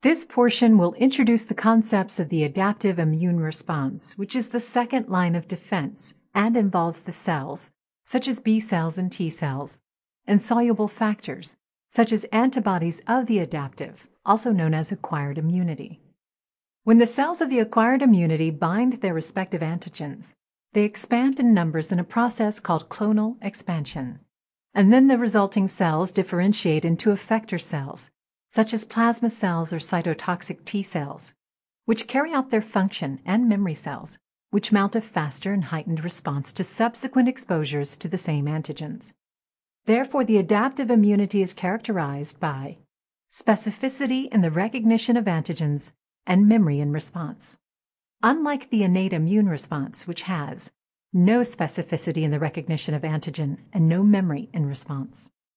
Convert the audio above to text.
This portion will introduce the concepts of the adaptive immune response, which is the second line of defense and involves the cells, such as B cells and T cells, and soluble factors, such as antibodies of the adaptive, also known as acquired immunity. When the cells of the acquired immunity bind their respective antigens, they expand in numbers in a process called clonal expansion. And then the resulting cells differentiate into effector cells, such as plasma cells or cytotoxic T cells, which carry out their function, and memory cells, which mount a faster and heightened response to subsequent exposures to the same antigens. Therefore, the adaptive immunity is characterized by specificity in the recognition of antigens and memory in response. Unlike the innate immune response, which has no specificity in the recognition of antigen and no memory in response.